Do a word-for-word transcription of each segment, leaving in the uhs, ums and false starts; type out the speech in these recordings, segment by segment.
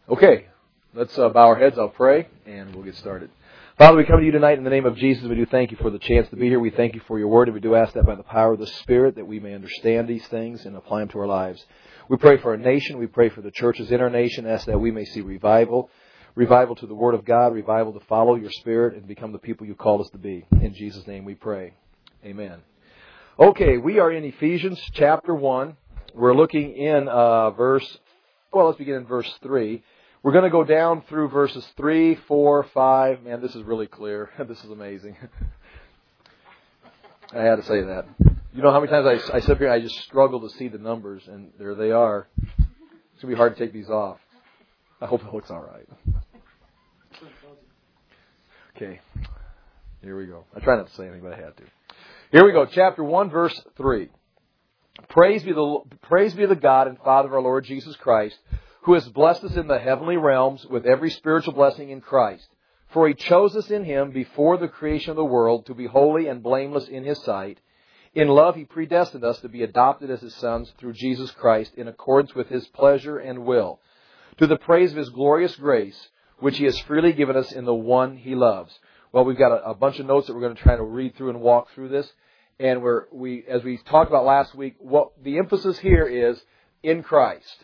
Okay, let's uh, bow our heads. I'll pray, and we'll get started. Father, we come to you tonight in the name of Jesus. We do thank you for the chance to be here. We thank you for your word, and we do ask that by the power of the Spirit that we may understand these things and apply them to our lives. We pray for our nation. We pray for the churches in our nation. Ask that we may see revival, revival to the Word of God, revival to follow your Spirit and become the people you called us to be. In Jesus' name we pray. Amen. Okay, we are in Ephesians chapter one. We're looking in uh, verse, well, let's begin in verse three. We're going to go down through verses three, four, five. Man, this is really clear. This is amazing. I had to say that. You know how many times I, I sit here and I just struggle to see the numbers, and there they are. It's going to be hard to take these off. I hope it looks all right. Okay. Here we go. I try not to say anything, but I had to. Here we go. Chapter one, verse three. Praise be the praise be the God and Father of our Lord Jesus Christ, who has blessed us in the heavenly realms with every spiritual blessing in Christ. For He chose us in Him before the creation of the world to be holy and blameless in His sight. In love He predestined us to be adopted as His sons through Jesus Christ in accordance with His pleasure and will, to the praise of His glorious grace, which He has freely given us in the one He loves. Well, we've got a, a bunch of notes that we're going to try to read through and walk through this. And we're, we, as we talked about last week, what the emphasis here is in Christ.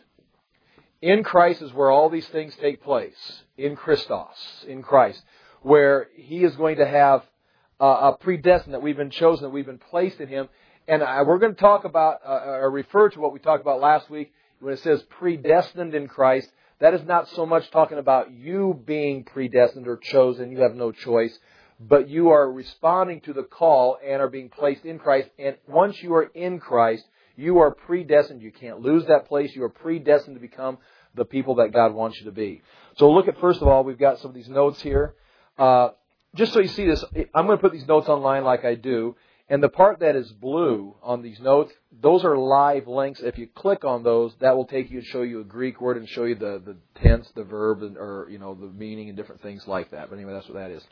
In Christ is where all these things take place. In Christos, in Christ, where He is going to have uh, a predestined, that we've been chosen, that we've been placed in Him. And I, we're going to talk about, uh, or refer to what we talked about last week, when it says predestined in Christ. That is not so much talking about you being predestined or chosen, you have no choice, but you are responding to the call and are being placed in Christ. And once you are in Christ, you are predestined. You can't lose that place. You are predestined to become the people that God wants you to be. So look at, first of all, we've got some of these notes here. Uh, just so you see this, I'm going to put these notes online like I do. And the part that is blue on these notes, those are live links. If you click on those, that will take you and show you a Greek word and show you the, the tense, the verb, and, or you know the meaning and different things like that. But anyway, that's what that is.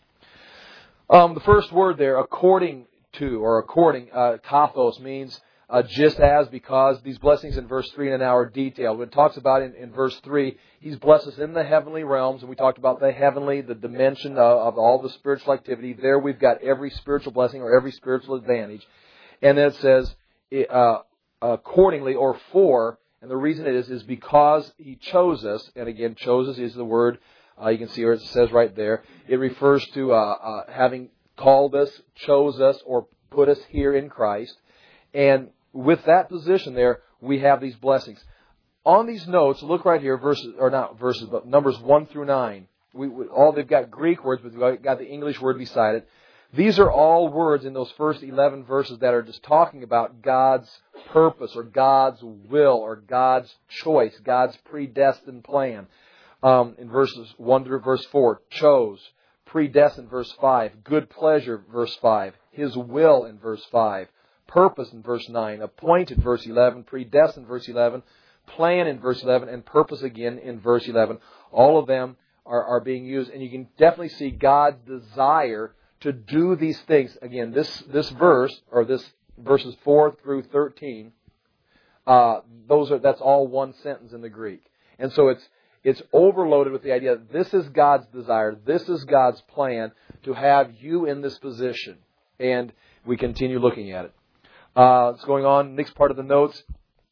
Um, the first word there, according to, or according, uh, kathos, means uh, just as, because. These blessings in verse three and now are detailed. When it talks about in, in verse three, He's blessed us in the heavenly realms, and we talked about the heavenly, the dimension of, of all the spiritual activity. There we've got every spiritual blessing or every spiritual advantage. And then it says, uh, accordingly, or for, and the reason it is, is because He chose us, and again, chose us is the word. Uh, you can see where it says right there. It refers to uh, uh, having called us, chose us, or put us here in Christ. And with that position there, we have these blessings. On these notes, look right here, verses, or not verses, but numbers one through nine. We, we, all they've got Greek words, but we've got the English word beside it. These are all words in those first eleven verses that are just talking about God's purpose, or God's will, or God's choice, God's predestined plan. Um, in verses one to verse four, chose, predestined, verse five, good pleasure, verse five, His will in verse five, purpose in verse nine, appointed, verse eleven, predestined, verse eleven, plan in verse eleven, and purpose again in verse eleven. All of them are, are being used, and you can definitely see God's desire to do these things. Again, this, this verse, or this verses four through thirteen, uh, those are that's all one sentence in the Greek. And so it's It's overloaded with the idea that this is God's desire, this is God's plan to have you in this position. And we continue looking at it. Uh, it's going on, next part of the notes.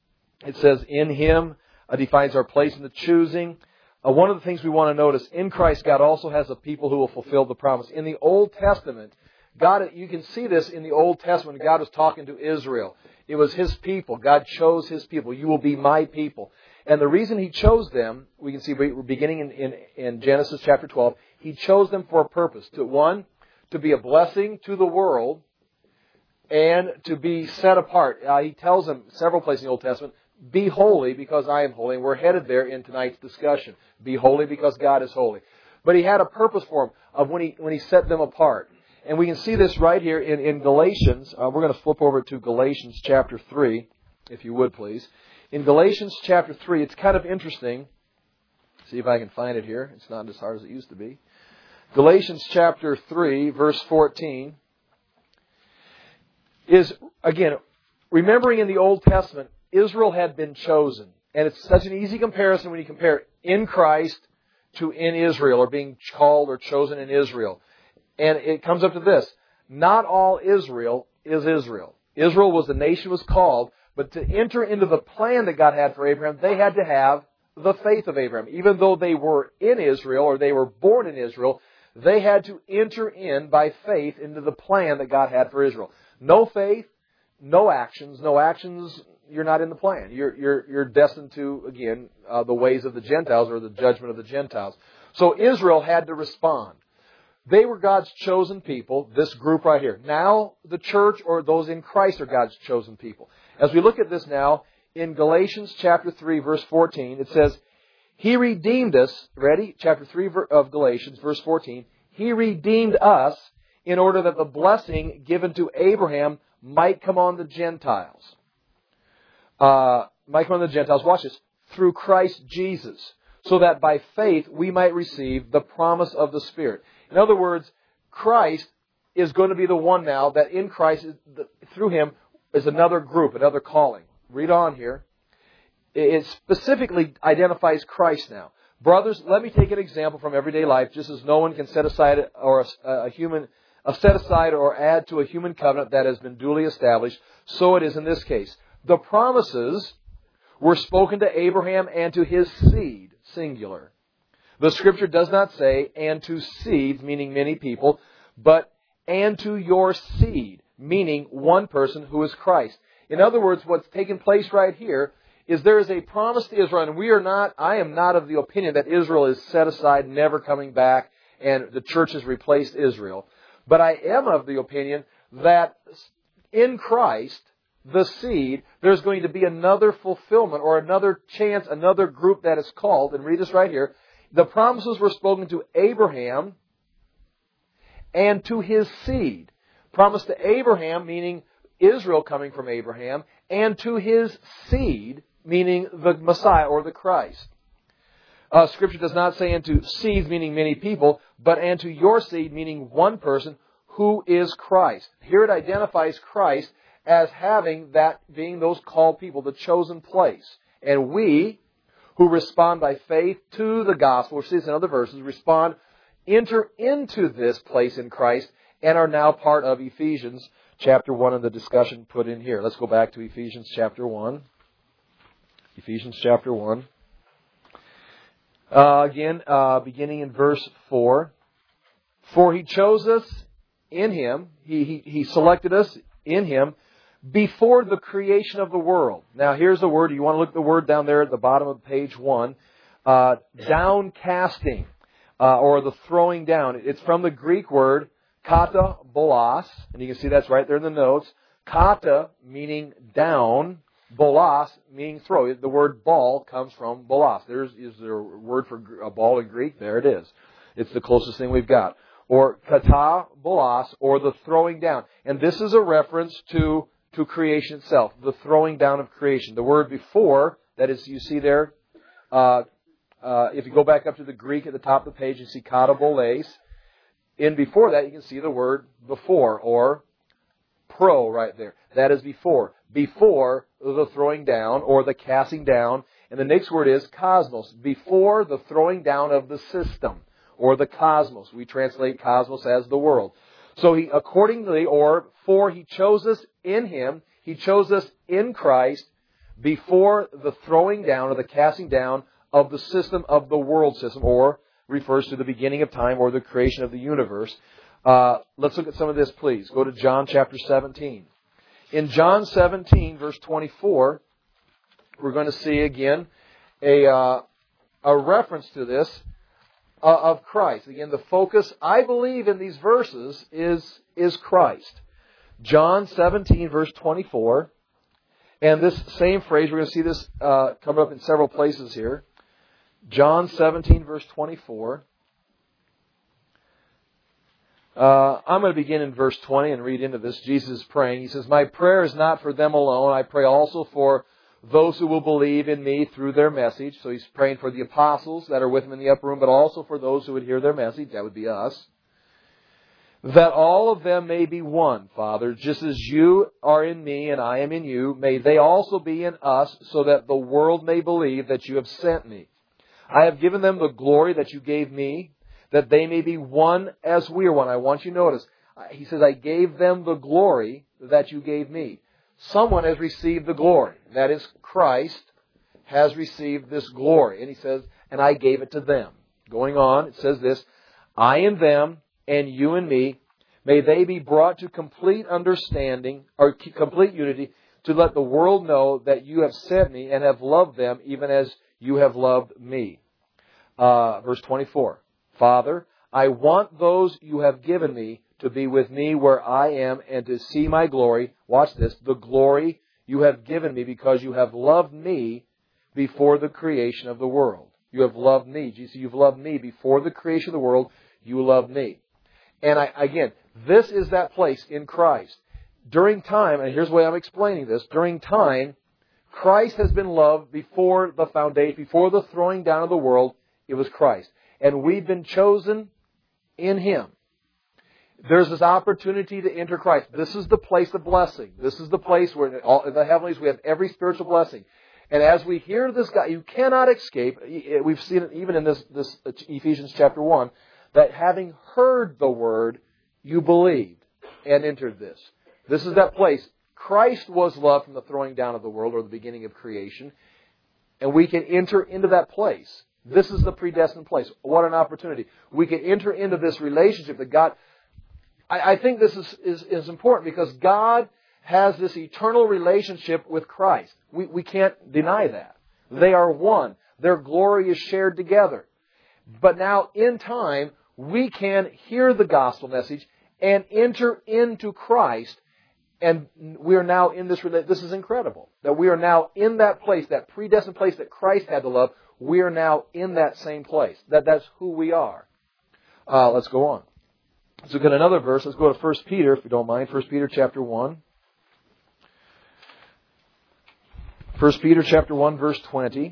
It says, in Him uh, defines our place in the choosing. Uh, one of the things we want to notice, in Christ, God also has a people who will fulfill the promise. In the Old Testament, God, you can see this in the Old Testament. God was talking to Israel. It was His people. God chose His people. You will be my people. And the reason He chose them, we can see we're beginning in, in, in Genesis chapter twelve, He chose them for a purpose. To one, to be a blessing to the world and to be set apart. Uh, he tells them several places in the Old Testament, be holy because I am holy. And we're headed there in tonight's discussion. Be holy because God is holy. But He had a purpose for them of when He, when he set them apart. And we can see this right here in, in Galatians. Uh, we're going to flip over to Galatians chapter three, if you would please. In Galatians chapter three, it's kind of interesting. See if I can find it here. It's not as hard as it used to be. Galatians chapter three, verse fourteen, is, again, remembering in the Old Testament, Israel had been chosen. And it's such an easy comparison when you compare in Christ to in Israel, or being called or chosen in Israel. And it comes up to this. Not all Israel is Israel. Israel was the nation was called, but to enter into the plan that God had for Abraham, they had to have the faith of Abraham. Even though they were in Israel, or they were born in Israel, they had to enter in by faith into the plan that God had for Israel. No faith, no actions. No actions, you're not in the plan. You're, you're, you're destined to, again, uh, the ways of the Gentiles, or the judgment of the Gentiles. So Israel had to respond. They were God's chosen people, this group right here. Now the church, or those in Christ, are God's chosen people. As we look at this now, in Galatians chapter three, verse fourteen, it says, He redeemed us, ready? Chapter three of Galatians, verse fourteen. He redeemed us in order that the blessing given to Abraham might come on the Gentiles. Uh, might come on the Gentiles, watch this, through Christ Jesus, so that by faith we might receive the promise of the Spirit. In other words, Christ is going to be the one now that in Christ, through Him, is another group, another calling. Read on here. It specifically identifies Christ now. Brothers, let me take an example from everyday life. Just as no one can set aside or a, a human, a set aside or add to a human covenant that has been duly established, so it is in this case. The promises were spoken to Abraham and to his seed, singular. The Scripture does not say, and to seeds, meaning many people, but and to your seed, meaning one person who is Christ. In other words, what's taken place right here is there is a promise to Israel, and we are not, I am not of the opinion that Israel is set aside, never coming back, and the church has replaced Israel. But I am of the opinion that in Christ, the seed, there's going to be another fulfillment, or another chance, another group that is called, and read this right here. The promises were spoken to Abraham and to his seed. Promise to Abraham, meaning Israel coming from Abraham, and to his seed, meaning the Messiah or the Christ. Uh, Scripture does not say unto seeds, meaning many people, but and to your seed, meaning one person, who is Christ. Here it identifies Christ as having that, being those called people, the chosen place. And we, who respond by faith to the gospel, we see this in other verses, respond, enter into this place in Christ, and are now part of Ephesians chapter one and the discussion put in here. Let's go back to Ephesians chapter one. Ephesians chapter one. Uh, again, uh, beginning in verse four. For He chose us in Him, He, he, he selected us in Him before the creation of the world. Now here's the word. You want to look at the word down there at the bottom of page one. Uh, downcasting, uh, or the throwing down. It's from the Greek word kata bolos, and you can see that's right there in the notes. Kata meaning down, bolos meaning throw. The word ball comes from bolos. There's is there a word for a ball in Greek? There it is. It's the closest thing we've got. Or kata bolos, or the throwing down. And this is a reference to, to creation itself, the throwing down of creation. The word before, that is, you see there, uh, uh, if you go back up to the Greek at the top of the page, you see kata boles. In before that, you can see the word before, or pro right there. That is before. Before the throwing down, or the casting down. And the next word is cosmos. Before the throwing down of the system, or the cosmos. We translate cosmos as the world. So He, accordingly, or for He chose us in Him, He chose us in Christ before the throwing down, or the casting down of the system of the world system, or refers to the beginning of time, or the creation of the universe. Uh, let's look at some of this, please. Go to John chapter seventeen. In John seventeen, verse twenty-four, we're going to see again a, uh, a reference to this uh, of Christ. Again, the focus, I believe, in these verses is, is Christ. John seventeen, verse twenty-four. And this same phrase, we're going to see this uh, coming up in several places here. John seventeen, verse twenty-four. Uh, I'm going to begin in verse twenty and read into this. Jesus is praying. He says, My prayer is not for them alone. I pray also for those who will believe in me through their message. So He's praying for the apostles that are with Him in the upper room, but also for those who would hear their message. That would be us. That all of them may be one, Father, just as you are in me and I am in you. May they also be in us, so that the world may believe that you have sent me. I have given them the glory that you gave me, that they may be one as we are one. I want you to notice, he says, I gave them the glory that you gave me. Someone has received the glory. That is, Christ has received this glory. And he says, and I gave it to them. Going on, it says this, I and them, and you and me, may they be brought to complete understanding, or complete unity, to let the world know that you have sent me and have loved them even as you have loved me. Uh, verse twenty-four. Father, I want those you have given me to be with me where I am and to see my glory. Watch this. The glory you have given me because you have loved me before the creation of the world. You have loved me. Jesus, you've loved me before the creation of the world. You loved me. And I, again, this is that place in Christ. During time, and here's the way I'm explaining this, during time, Christ has been loved before the foundation, before the throwing down of the world, it was Christ. And we've been chosen in Him. There's this opportunity to enter Christ. This is the place of blessing. This is the place where in, all, in the heavenlies we have every spiritual blessing. And as we hear this guy, you cannot escape. We've seen it even in this, this Ephesians chapter one, that having heard the word, you believed and entered this. This is that place. Christ was loved from the throwing down of the world or the beginning of creation. And we can enter into that place. This is the predestined place. What an opportunity. We can enter into this relationship that God... I, I think this is, is, is important because God has this eternal relationship with Christ. We, we can't deny that. They are one. Their glory is shared together. But now, in time, we can hear the gospel message and enter into Christ. And we are now in this relationship. This is incredible. That we are now in that place, that predestined place that Christ had to love. We are now in that same place. That, that's who we are. Uh, let's go on. Let's look at another verse. Let's go to First Peter, if you don't mind. First Peter chapter one. First Peter chapter one, verse twenty.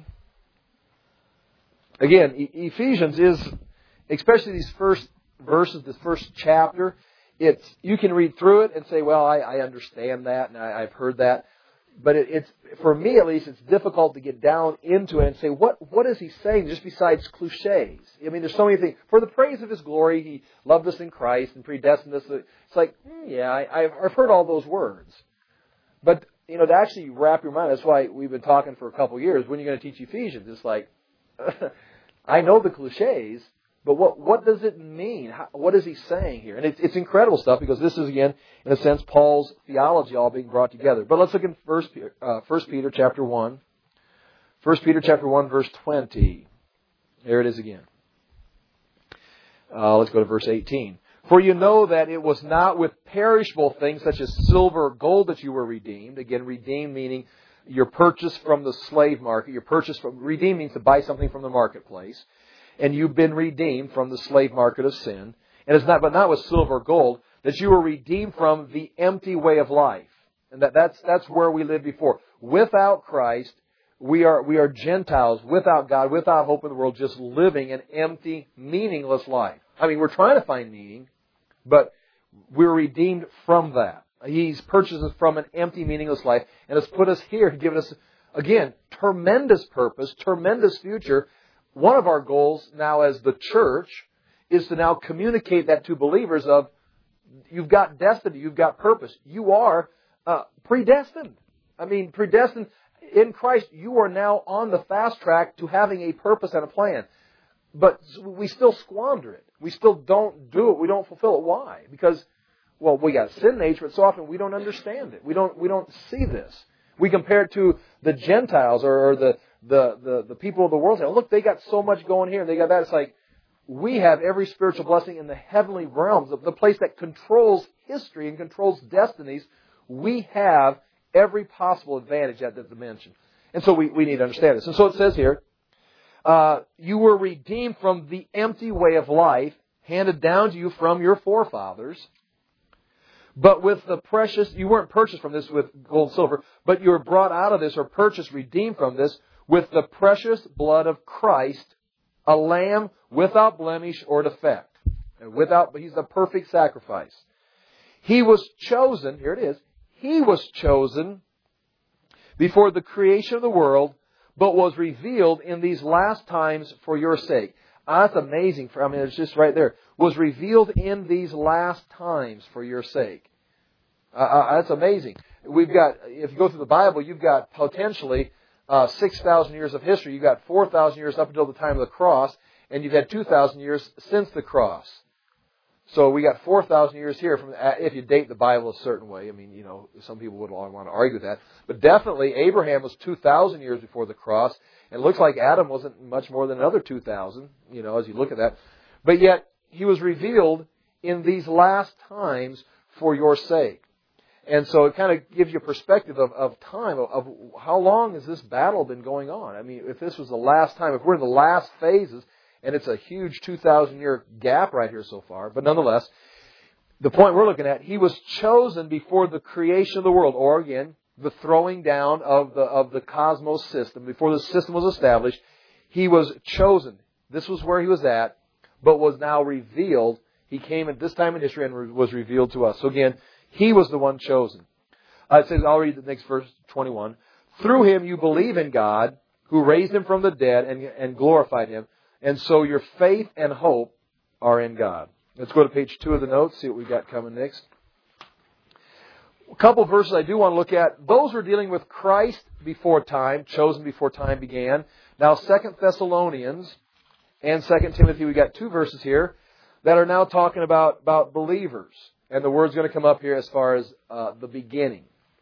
Again, e- Ephesians is, especially these first verses, this first chapter, it's you can read through it and say, well, I, I understand that and I, I've heard that. But it, it's, for me at least, it's difficult to get down into it and say, what, what is he saying just besides cliches? I mean, there's so many things. For the praise of His glory, He loved us in Christ and predestined us. It's like, hmm, yeah, I, I've heard all those words. But, you know, to actually wrap your mind, that's why we've been talking for a couple of years. When are you going to teach Ephesians? It's like, I know the cliches, but what, what does it mean? How, what is he saying here? And it's, it's incredible stuff because this is, again, in a sense, Paul's theology all being brought together. But let's look at First Peter, uh, First Peter chapter one. First Peter chapter one, verse twenty. There it is again. Uh, let's go to verse eighteen. For you know that it was not with perishable things such as silver or gold that you were redeemed. Again, redeemed meaning you're purchased from the slave market. You're purchased from, redeemed means to buy something from the marketplace. And you've been redeemed from the slave market of sin. And it's not, but not with silver or gold, that you were redeemed from the empty way of life. And that, that's, that's where we lived before. Without Christ, we are, we are Gentiles, without God, without hope in the world, just living an empty, meaningless life. I mean, we're trying to find meaning, but we're redeemed from that. He's purchased us from an empty, meaningless life and has put us here, given us, again, tremendous purpose, tremendous future. One of our goals now as the church is to now communicate that to believers of, you've got destiny, you've got purpose. You are uh, predestined. I mean, predestined in Christ, you are now on the fast track to having a purpose and a plan. But we still squander it. We still don't do it. We don't fulfill it. Why? Because, well, we got sin nature, but so often we don't understand it. We don't, we don't see this. We compare it to the Gentiles or, or the, the, the, the people of the world. Say, oh, look, they got so much going here and they got that. It's like, we have every spiritual blessing in the heavenly realms, the place that controls history and controls destinies. We have every possible advantage at that dimension. And so we, we need to understand this. And so it says here, uh, you were redeemed from the empty way of life handed down to you from your forefathers. But with the precious, you weren't purchased from this with gold and silver, but you were brought out of this or purchased, redeemed from this with the precious blood of Christ, a lamb without blemish or defect. And without, but He's the perfect sacrifice. He was chosen, here it is, He was chosen before the creation of the world, but was revealed in these last times for your sake. Ah, that's amazing. I mean, it's just right there. Was revealed in these last times for your sake. Uh, uh, that's amazing. We've got, if you go through the Bible, you've got potentially uh, six thousand years of history. You've got four thousand years up until the time of the cross, and you've had two thousand years since the cross. So we got four thousand years here from if you date the Bible a certain way. I mean, you know, some people would want to argue that. But definitely Abraham was two thousand years before the cross. And it looks like Adam wasn't much more than another two thousand, you know, as you look at that. But yet he was revealed in these last times for your sake. And so it kind of gives you a perspective of, of time, of, of how long has this battle been going on? I mean, if this was the last time, if we're in the last phases, and it's a huge two thousand year gap right here so far. But nonetheless, the point we're looking at, he was chosen before the creation of the world, or again, the throwing down of the of the cosmos system. Before the system was established, he was chosen. This was where he was at, but was now revealed. He came at this time in history and was revealed to us. So again, he was the one chosen. Uh, it says, I'll read the next verse, twenty-one. Through him you believe in God, who raised him from the dead and, and glorified him. And so your faith and hope are in God. Let's go to page two of the notes, see what we've got coming next. A couple of verses I do want to look at. Those were dealing with Christ before time, chosen before time began. Now, Second Thessalonians and Second Timothy, we've got two verses here that are now talking about, about believers. And the word's going to come up here as far as uh, the beginning.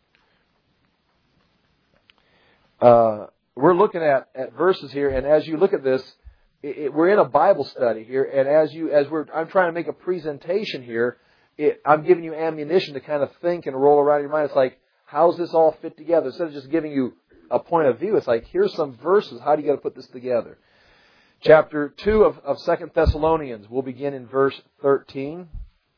Uh, we're looking at, at verses here, and as you look at this, It, we're in a Bible study here, and as you, as we're, I'm trying to make a presentation here. It, I'm giving you ammunition to kind of think and roll around in your mind. It's like, how's this all fit together? Instead of just giving you a point of view, it's like, here's some verses. How do you got to put this together? Chapter two of, of Second Thessalonians. We'll begin in verse thirteen.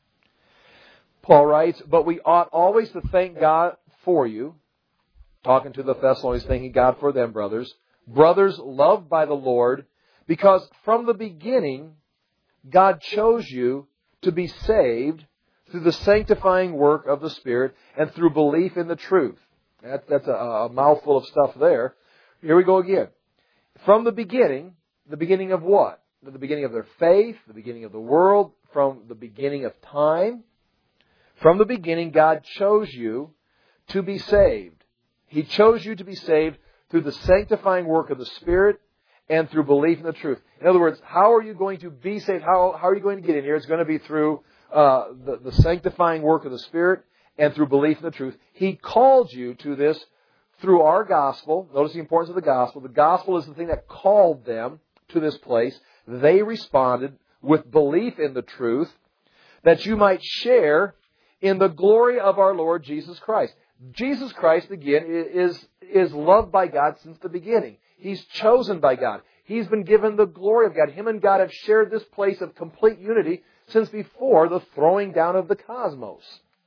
Paul writes, "But we ought always to thank God for you," talking to the Thessalonians, thanking God for them, brothers, "brothers loved by the Lord, because from the beginning, God chose you to be saved through the sanctifying work of the Spirit and through belief in the truth." That, that's a, a mouthful of stuff there. Here we go again. From the beginning, the beginning of what? The beginning of their faith, the beginning of the world, from the beginning of time. From the beginning, God chose you to be saved. He chose you to be saved through the sanctifying work of the Spirit and through belief in the truth. In other words, how are you going to be saved? How, how are you going to get in here? It's going to be through uh, the, the sanctifying work of the Spirit and through belief in the truth. He called you to this through our gospel. Notice the importance of the gospel. The gospel is the thing that called them to this place. They responded with belief in the truth, that you might share in the glory of our Lord Jesus Christ. Jesus Christ, again, is, is loved by God since the beginning. He's chosen by God. He's been given the glory of God. Him and God have shared this place of complete unity since before the throwing down of the cosmos.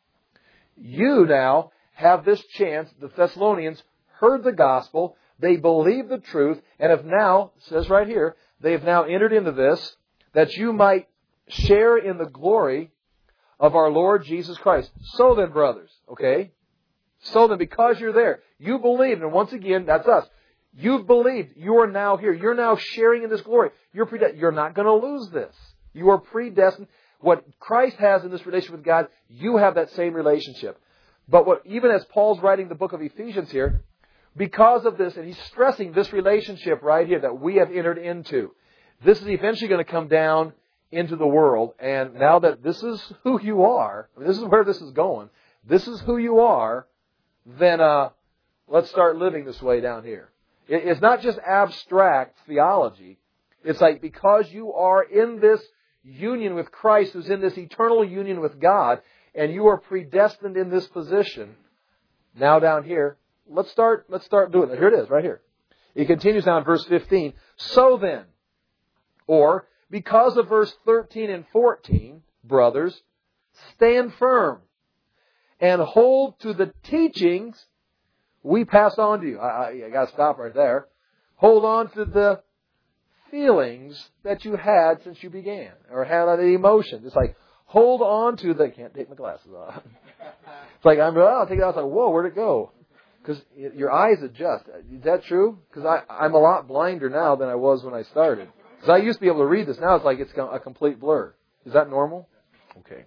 You now have this chance. The Thessalonians heard the gospel. They believed the truth and have now, it says right here, they have now entered into this, that you might share in the glory of our Lord Jesus Christ. So then, brothers, okay? So then, because you're there, you believed, and once again, that's us. You've believed. You are now here. You're now sharing in this glory. You're predestined. You're not going to lose this. You are predestined. What Christ has in this relationship with God, you have that same relationship. But what, even as Paul's writing the book of Ephesians here, because of this, and he's stressing this relationship right here that we have entered into, this is eventually going to come down into the world. And now that this is who you are, I mean, this is where this is going, this is who you are, then uh, let's start living this way down here. It's not just abstract theology. It's like, because you are in this union with Christ, who's in this eternal union with God, and you are predestined in this position, now down here, let's start, let's start doing it. Here it is, right here. He continues now in verse fifteen. So then, or because of verse thirteen and fourteen, brothers, stand firm and hold to the teachings we pass on to you. I, I, I got to stop right there. Hold on to the feelings that you had since you began, or had the emotions. It's like, hold on to the, I can't take my glasses off. It's like, I'm, oh, I'll take it off. It's like, whoa, where'd it go? Because your eyes adjust. Is that true? Because I'm a lot blinder now than I was when I started. Because I used to be able to read this. Now it's like it's a complete blur. Is that normal? Okay.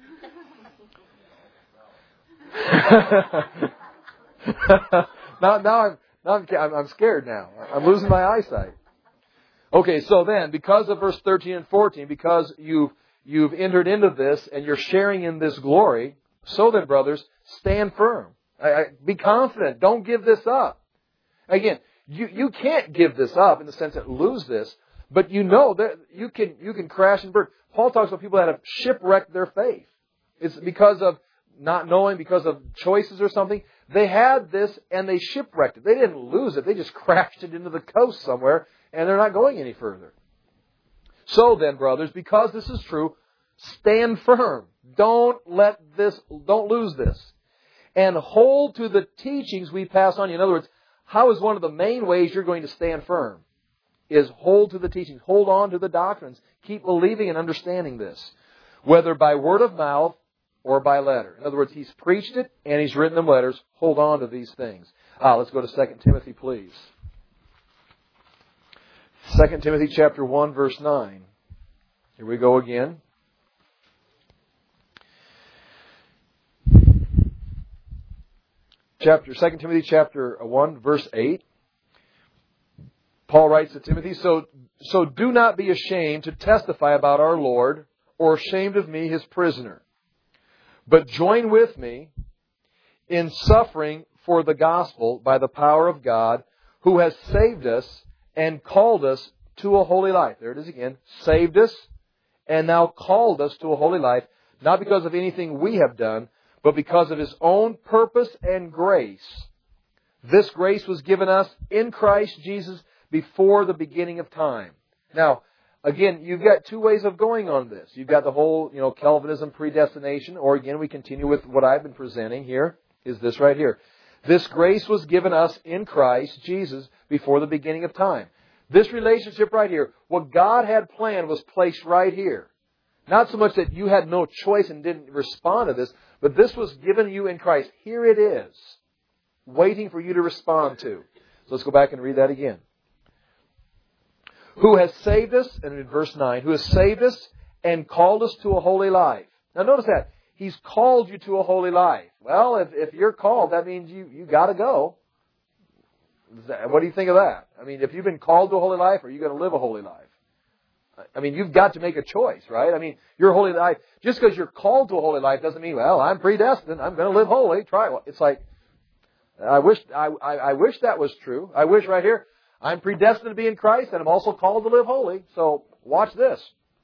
now, now I'm now I'm, I'm scared now. I'm losing my eyesight. Okay, so then, because of verse thirteen and fourteen, because you've you've entered into this and you're sharing in this glory, so then, brothers, stand firm. I, I, be confident. Don't give this up. Again, you you can't give this up in the sense that lose this, but you know that you can you can crash and burn. Paul talks about people that have shipwrecked their faith. It's because of not knowing, because of choices or something. They had this and they shipwrecked it. They didn't lose it. They just crashed it into the coast somewhere and they're not going any further. So then, brothers, because this is true, stand firm. Don't let this, don't lose this. And hold to the teachings we pass on you. In other words, how is one of the main ways you're going to stand firm? Is hold to the teachings. Hold on to the doctrines. Keep believing and understanding this. Whether by word of mouth or by letter. In other words, he's preached it and he's written them letters. Hold on to these things. Ah, let's go to Second Timothy, please. Second Timothy chapter one, verse nine. Here we go again. Chapter Second Timothy chapter one, verse eight. Paul writes to Timothy, so, so do not be ashamed to testify about our Lord, or ashamed of me, his prisoner. But join with me in suffering for the gospel by the power of God, who has saved us and called us to a holy life. There it is again. Saved us and now called us to a holy life, not because of anything we have done, but because of His own purpose and grace. This grace was given us in Christ Jesus before the beginning of time. Now, again, you've got two ways of going on this. You've got the whole, you know, Calvinism predestination, or again, we continue with what I've been presenting here, is this right here. This grace was given us in Christ Jesus before the beginning of time. This relationship right here, what God had planned was placed right here. Not so much that you had no choice and didn't respond to this, but this was given you in Christ. Here it is, waiting for you to respond to. So let's go back and read that again. Who has saved us, and in verse nine, who has saved us and called us to a holy life. Now notice that. He's called you to a holy life. Well, if, if you're called, that means you, you got to go. What do you think of that? I mean, if you've been called to a holy life, are you going to live a holy life? I mean, you've got to make a choice, right? I mean, your holy life, just because you're called to a holy life doesn't mean, well, I'm predestined. I'm going to live holy. Try it. It's like, I wish, I, I, I wish that was true. I wish right here, I'm predestined to be in Christ and I'm also called to live holy. So watch this.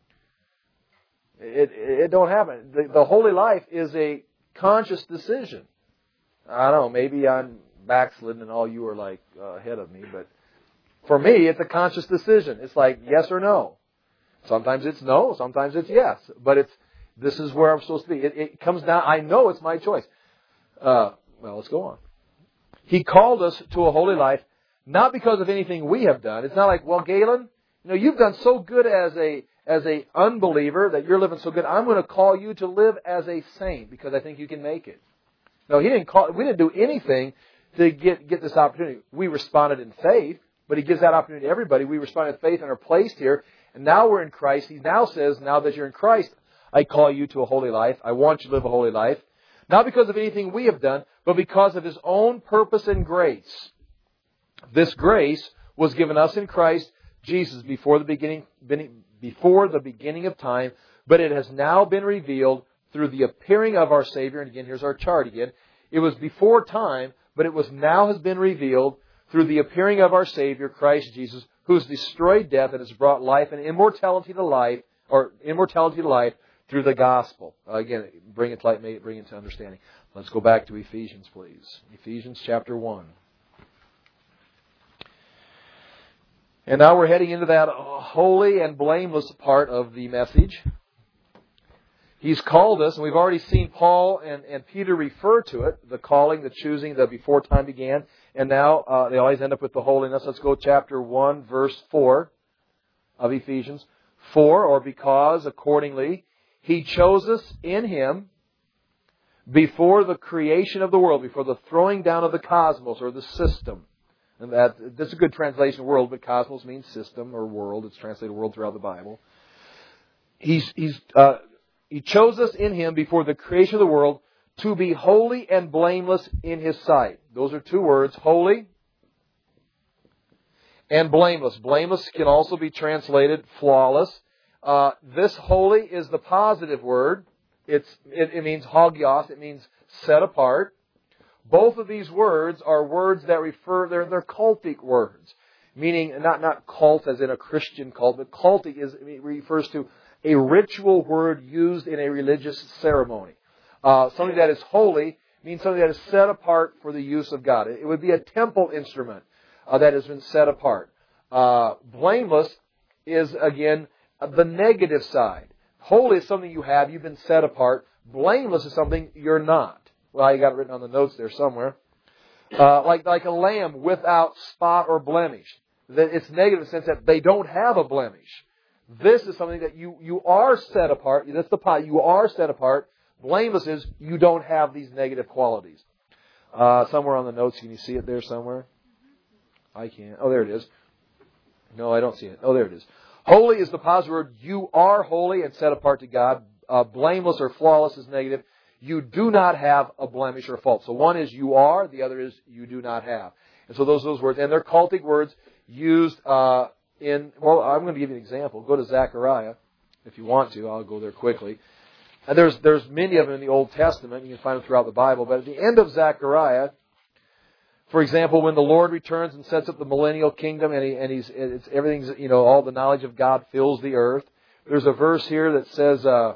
It, it, it don't happen. The, the holy life is a conscious decision. I don't know, maybe I'm backslidden and all you are like uh, ahead of me, but for me, it's a conscious decision. It's like yes or no. Sometimes it's no, sometimes it's yes. But it's this is where I'm supposed to be. It, it comes down, I know it's my choice. Uh, well, let's go on. He called us to a holy life, not because of anything we have done. It's not like, well, Galen, you know, you've done so good as a as a unbeliever that you're living so good. I'm going to call you to live as a saint because I think you can make it. No, he didn't call. We didn't do anything to get get this opportunity. We responded in faith, but He gives that opportunity to everybody. We responded in faith and are placed here, and now we're in Christ. He now says, now that you're in Christ, I call you to a holy life. I want you to live a holy life, not because of anything we have done, but because of His own purpose and grace. This grace was given us in Christ Jesus before the beginning, before the beginning of time, but it has now been revealed through the appearing of our Savior. And again, here's our chart again. It was before time, but it was now has been revealed through the appearing of our Savior, Christ Jesus, who has destroyed death and has brought life and immortality to life, or immortality to life through the gospel. Uh, again, bring it to light, bring it to understanding. Let's go back to Ephesians, please. Ephesians chapter one. And now we're heading into that holy and blameless part of the message. He's called us, and we've already seen Paul and, and Peter refer to it, the calling, the choosing, the before time began. And now uh, they always end up with the holiness. Let's go chapter one, verse four of Ephesians. For, or because, accordingly, He chose us in Him before the creation of the world, before the throwing down of the cosmos or the system. And that, that's a good translation of world, but cosmos means system or world. It's translated world throughout the Bible. He's, he's, uh, he chose us in Him before the creation of the world to be holy and blameless in His sight. Those are two words, holy and blameless. Blameless can also be translated flawless. Uh, this holy is the positive word. It's, it, it means hagios. It means set apart. Both of these words are words that refer, they're, they're cultic words. Meaning, not, not cult as in a Christian cult, but cultic is, it refers to a ritual word used in a religious ceremony. Uh, something that is holy means something that is set apart for the use of God. It would be a temple instrument uh, that has been set apart. Uh, blameless is, again, the negative side. Holy is something you have, you've been set apart. Blameless is something you're not. Well, you got it written on the notes there somewhere. Uh, like, like a lamb without spot or blemish. That it's negative in the sense that they don't have a blemish. This is something that you, you are set apart. That's the pot. You are set apart. Blameless is you don't have these negative qualities. Uh, somewhere on the notes, can you see it there somewhere? I can't. Oh, there it is. No, I don't see it. Oh, there it is. Holy is the positive word. You are holy and set apart to God. Uh, blameless or flawless is negative. You do not have a blemish or fault. So one is you are, the other is you do not have. And so those are those words. And they're cultic words used uh, in, well, I'm going to give you an example. Go to Zechariah, if you want to. I'll go there quickly. And there's there's many of them in the Old Testament. You can find them throughout the Bible. But at the end of Zechariah, for example, when the Lord returns and sets up the millennial kingdom, and, he, and he's it's everything's, you know, all the knowledge of God fills the earth. There's a verse here that says, uh,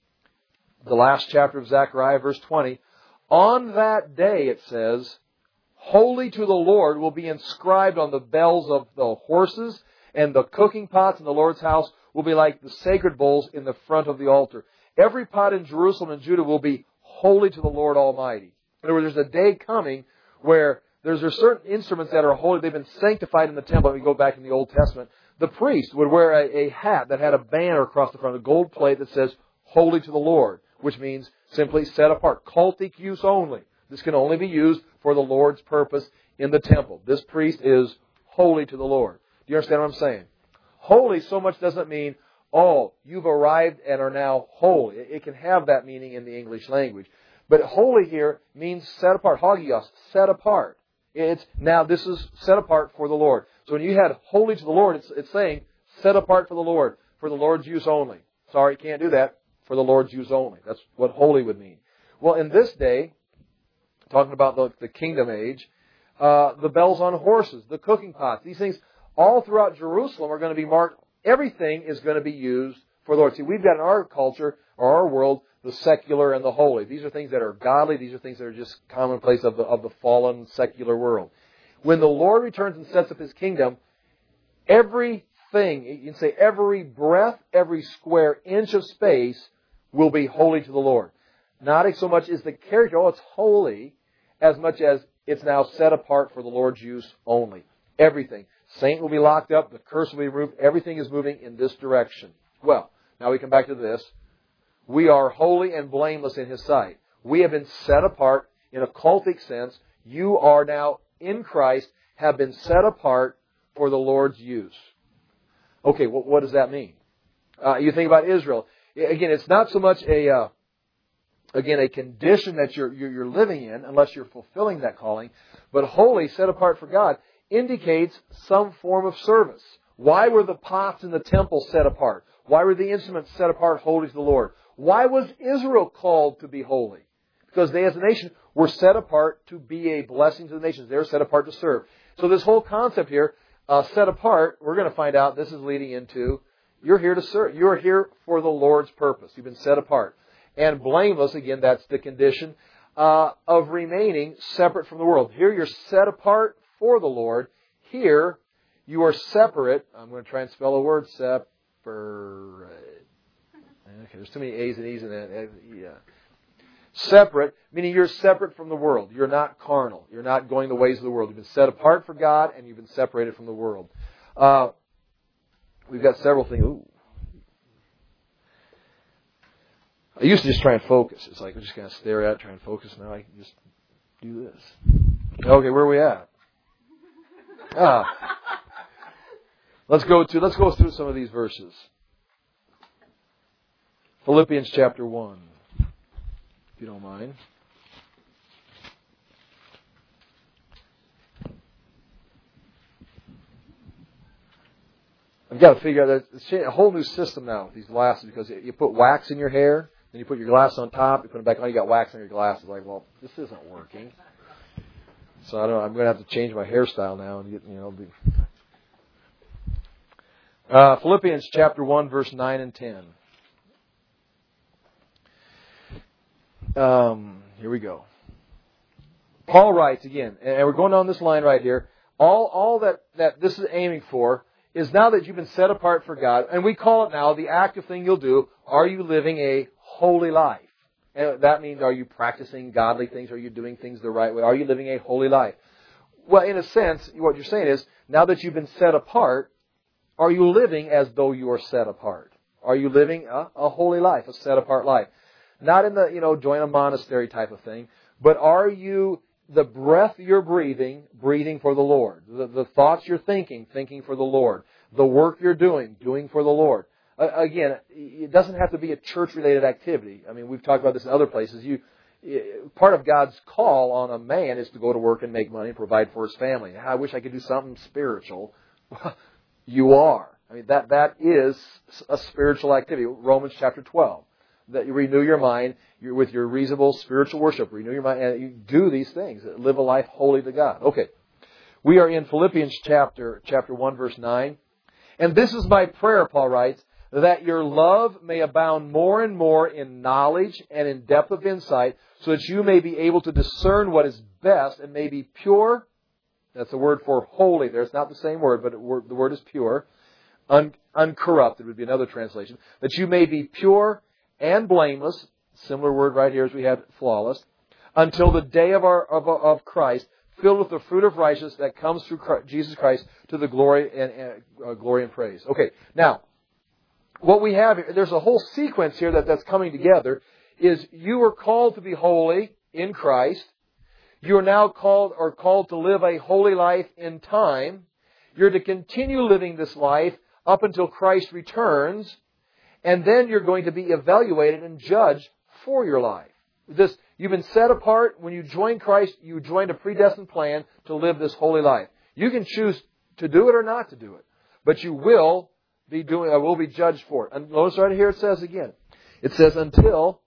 the last chapter of Zechariah, verse twenty, on that day, it says, holy to the Lord will be inscribed on the bells of the horses, and the cooking pots in the Lord's house will be like the sacred bowls in the front of the altar. Every pot in Jerusalem and Judah will be holy to the Lord Almighty. In other words, there's a day coming where there's, there's certain instruments that are holy. They've been sanctified in the temple. We go back in the Old Testament. The priest would wear a, a hat that had a banner across the front, a gold plate that says, holy to the Lord, which means simply set apart. Cultic use only. This can only be used for the Lord's purpose in the temple. This priest is holy to the Lord. Do you understand what I'm saying? Holy so much doesn't mean, oh, you've arrived and are now holy. It can have that meaning in the English language. But holy here means set apart. Hagios, set apart. It's now this is set apart for the Lord. So when you had holy to the Lord, it's, it's saying set apart for the Lord, for the Lord's use only. Sorry, you can't do that. For the Lord's use only. That's what holy would mean. Well, in this day, talking about the, the kingdom age, uh, the bells on horses, the cooking pots, these things all throughout Jerusalem are going to be marked. Everything is going to be used for the Lord. See, we've got in our culture, or our world, the secular and the holy. These are things that are godly. These are things that are just commonplace of the, of the fallen secular world. When the Lord returns and sets up His kingdom, everything, you can say every breath, every square inch of space will be holy to the Lord. Not so much is the character, oh, it's holy, as much as it's now set apart for the Lord's use only. Everything. Saint will be locked up, the curse will be removed, everything is moving in this direction. Well, now we come back to this. We are holy and blameless in His sight. We have been set apart in a cultic sense. You are now in Christ, have been set apart for the Lord's use. Okay, well, what does that mean? Uh, you think about Israel. Again, it's not so much a, uh, again, a condition that you're, you're, you're living in, unless you're fulfilling that calling. But holy, set apart for God, indicates some form of service. Why were the pots in the temple set apart? Why were the instruments set apart holy to the Lord? Why was Israel called to be holy? Because they as a nation were set apart to be a blessing to the nations. They were set apart to serve. So this whole concept here, uh, set apart, we're going to find out this is leading into you're here to serve. You're here for the Lord's purpose. You've been set apart. And blameless, again, that's the condition uh, of remaining separate from the world. Here you're set apart for the Lord. Here you are separate. I'm going to try and spell a word. Separate. Okay, there's too many A's and E's in that. Yeah. Separate, meaning you're separate from the world. You're not carnal. You're not going the ways of the world. You've been set apart for God and you've been separated from the world. Uh, we've got several things. Ooh. I used to just try and focus. It's like, I just kind of stare at it, try and focus. Now I can just do this. Okay, where are we at? Ah. Let's go to, let's go through some of these verses. Philippians chapter one, if you don't mind. I've got to figure out that it's a whole new system now with these glasses, because you put wax in your hair, then you put your glasses on top, you put them back on, you got wax on your glasses. Like, well, this isn't working. So I don't know. I'm going to have to change my hairstyle now and get, you know. Be... Uh, Philippians chapter one, verse nine and ten. Um, here we go. Paul writes again, and we're going down this line right here. All, all that, that this is aiming for is now that you've been set apart for God, and we call it now the active thing you'll do. Are you living a holy life? And that means, are you practicing godly things? Are you doing things the right way? Are you living a holy life? Well, in a sense, what you're saying is, now that you've been set apart, are you living as though you are set apart? Are you living a, a holy life, a set apart life? Not in the, you know, join a monastery type of thing, but are you, the breath you're breathing, breathing for the Lord? The, the thoughts you're thinking, thinking for the Lord. The work you're doing, doing for the Lord. Uh, again, it doesn't have to be a church-related activity. I mean, we've talked about this in other places. You, part of God's call on a man is to go to work and make money and provide for his family. I wish I could do something spiritual. You are. I mean, that that is a spiritual activity. Romans chapter twelve. That you renew your mind you're with your reasonable spiritual worship. Renew your mind and you do these things. Live a life holy to God. Okay. We are in Philippians chapter chapter one, verse nine. And this is my prayer, Paul writes, that your love may abound more and more in knowledge and in depth of insight, so that you may be able to discern what is best and may be pure. That's the word for holy there. It's not the same word, but the word is pure. Un- uncorrupted would be another translation. That you may be pure and blameless, similar word right here as we had flawless, until the day of our of, of Christ, filled with the fruit of righteousness that comes through Christ, Jesus Christ to the glory and, and uh, glory and praise. Okay, now what we have here, there's a whole sequence here that, that's coming together. Is you are called to be holy in Christ. You are now called or called to live a holy life in time. You're to continue living this life up until Christ returns. And then you're going to be evaluated and judged for your life. This, you've been set apart. When you join Christ, you joined a predestined plan to live this holy life. You can choose to do it or not to do it. But you will be doing, uh, will be judged for it. And notice right here it says again. It says, until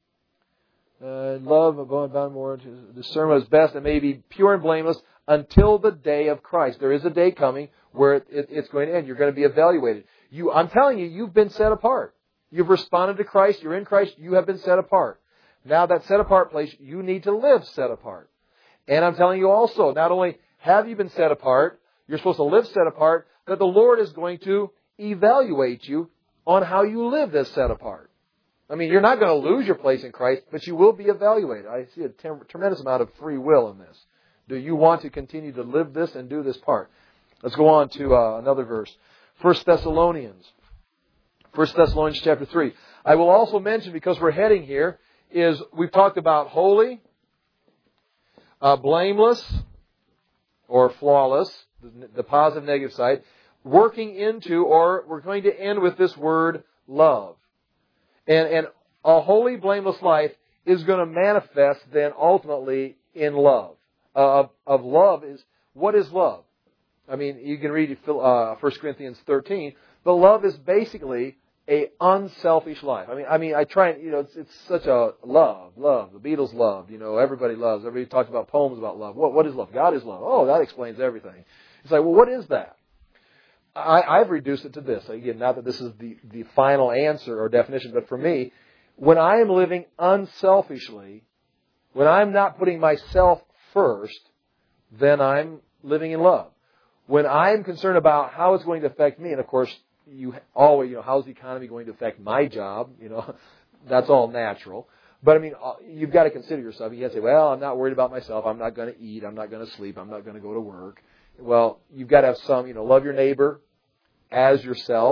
uh, love, going bound more to discern what is best, and may be pure and blameless until the day of Christ. There is a day coming where it, it, it's going to end. You're going to be evaluated. You, I'm telling you, you've been set apart. You've responded to Christ. You're in Christ. You have been set apart. Now that set apart place, you need to live set apart. And I'm telling you also, not only have you been set apart, you're supposed to live set apart, that the Lord is going to evaluate you on how you live this set apart. I mean, you're not going to lose your place in Christ, but you will be evaluated. I see a tem- tremendous amount of free will in this. Do you want to continue to live this and do this part? Let's go on to uh, another verse. First Thessalonians. First Thessalonians chapter three. I will also mention, because we're heading here, is we've talked about holy, uh, blameless, or flawless, the, the positive negative side, working into, or we're going to end with this word, love. And, and a holy, blameless life is going to manifest then ultimately in love. Uh, of, of love is, what is love? I mean, you can read uh, First Corinthians thirteen, but love is basically a unselfish life. I mean, I mean, I try and, you know, it's, it's such a love, love. The Beatles loved, you know, everybody loves. Everybody talks about poems about love. What, what is love? God is love. Oh, that explains everything. It's like, well, what is that? I, I've reduced it to this. Again, not that this is the, the final answer or definition, but for me, when I am living unselfishly, when I'm not putting myself first, then I'm living in love. When I'm concerned about how it's going to affect me, and of course, you always, you know, how's the economy going to affect my job? You know, that's all natural. But I mean, you've got to consider yourself. You can't say, well, I'm not worried about myself. I'm not going to eat. I'm not going to sleep. I'm not going to go to work. Well, you've got to have some, you know, love your neighbor as yourself.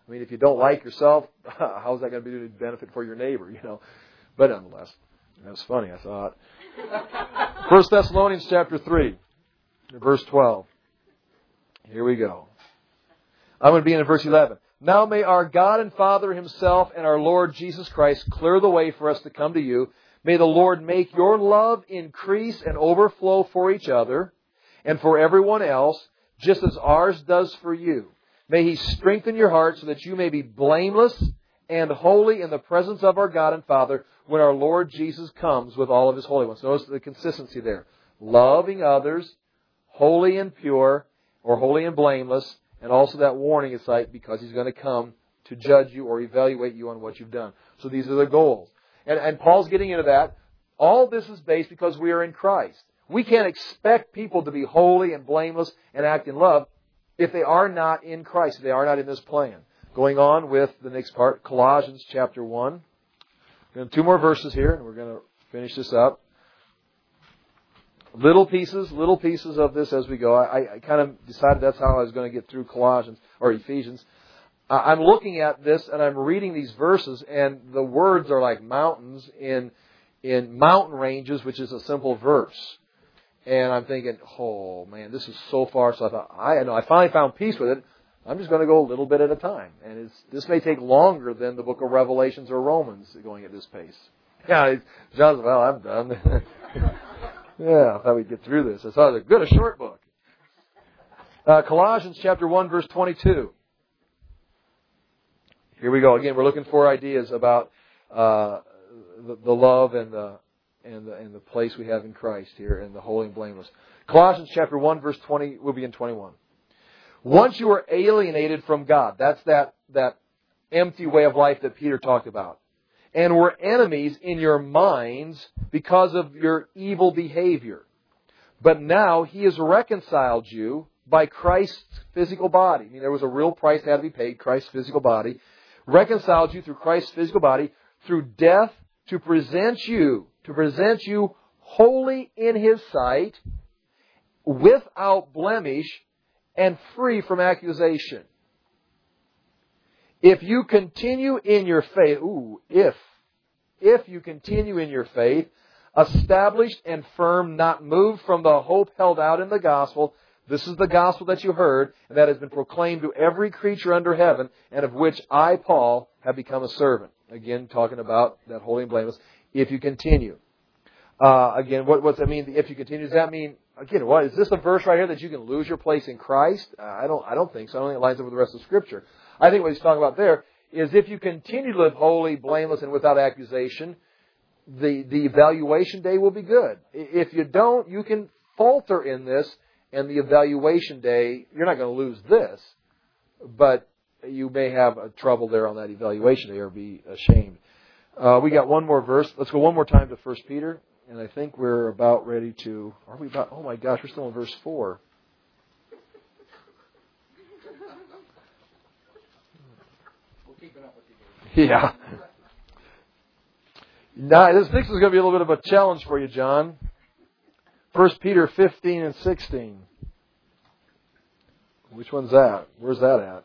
I mean, if you don't like yourself, how's that going to be a benefit for your neighbor, you know? But nonetheless, that's funny, I thought. First Thessalonians chapter three, verse twelve. Here we go. I'm going to be in verse eleven. Now may our God and Father Himself and our Lord Jesus Christ clear the way for us to come to you. May the Lord make your love increase and overflow for each other and for everyone else, just as ours does for you. May He strengthen your heart so that you may be blameless and holy in the presence of our God and Father when our Lord Jesus comes with all of His holy ones. Notice the consistency there. Loving others, holy and pure, or holy and blameless, and also that warning is like because He's going to come to judge you or evaluate you on what you've done. So these are the goals. And, and Paul's getting into that. All this is based because we are in Christ. We can't expect people to be holy and blameless and act in love if they are not in Christ, if they are not in this plan. Going on with the next part, Colossians chapter one. We have two more verses here, and we're going to finish this up. Little pieces, little pieces of this as we go. I, I kind of decided that's how I was going to get through Colossians or Ephesians. I'm looking at this and I'm reading these verses, and the words are like mountains in in mountain ranges, which is a simple verse. And I'm thinking, oh man, this is so far. So I thought, I know I finally found peace with it. I'm just going to go a little bit at a time, and it's, this may take longer than the Book of Revelations or Romans going at this pace. Yeah, John's well, I'm done. Yeah, I thought we'd get through this. I thought it was a good, a short book. Uh, Colossians chapter one, verse twenty-two. Here we go. Again, we're looking for ideas about uh, the, the love and the, and the and the place we have in Christ here, and the holy and blameless. Colossians chapter one, verse twenty. We'll be in twenty-one. Once you were alienated from God, that's that that empty way of life that Peter talked about, and were enemies in your minds because of your evil behavior. But now He has reconciled you by Christ's physical body. I mean, there was a real price that had to be paid, Christ's physical body. Reconciled you through Christ's physical body, through death, to present you, to present you holy in His sight, without blemish, and free from accusation. If you continue in your faith, ooh, if, if you continue in your faith, established and firm, not moved from the hope held out in the gospel. This is the gospel that you heard, and that has been proclaimed to every creature under heaven, and of which I, Paul, have become a servant. Again, talking about that holy and blameless. If you continue. Uh, again, what, what's that mean? If you continue, does that mean, again, what, is this a verse right here that you can lose your place in Christ? Uh, I don't, I don't think so. I don't think it lines up with the rest of Scripture. I think what he's talking about there is if you continue to live holy, blameless, and without accusation, the, the evaluation day will be good. If you don't, you can falter in this, and the evaluation day, you're not going to lose this, but you may have a trouble there on that evaluation day or be ashamed. Uh, we got one more verse. Let's go one more time to First Peter. And I think we're about ready to... Are we about... Oh my gosh, we're still in verse four. We'll keep it up with you. Yeah. Now, this next is going to be a little bit of a challenge for you, John. First Peter fifteen and sixteen. Which one's that? Where's that at?